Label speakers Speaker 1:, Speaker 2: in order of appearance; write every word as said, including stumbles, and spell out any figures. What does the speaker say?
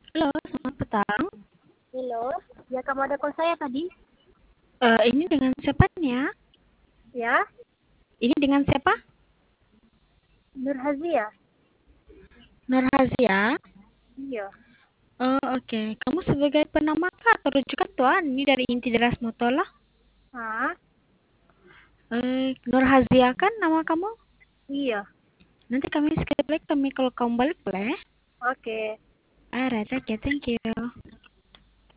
Speaker 1: Halo, selamat petang.
Speaker 2: Halo, ya kamu ada call saya tadi?
Speaker 1: Eh, ini dengan siapa nih ya?
Speaker 2: Ya,
Speaker 1: Ini dengan siapa?
Speaker 2: Nur Hazia.
Speaker 1: Nur Hazia.
Speaker 2: Iya.
Speaker 1: Oh, oke. Kamu sebagai penama kah atau rujukan tuan? Ini dari inti deras motola.
Speaker 2: Hah?
Speaker 1: Eh, Nur Hazia kan nama kamu?
Speaker 2: Iya.
Speaker 1: Nanti kami skip lagi kami kalau kamu balik boleh?
Speaker 2: Oke.
Speaker 1: Alright, oke, thank you.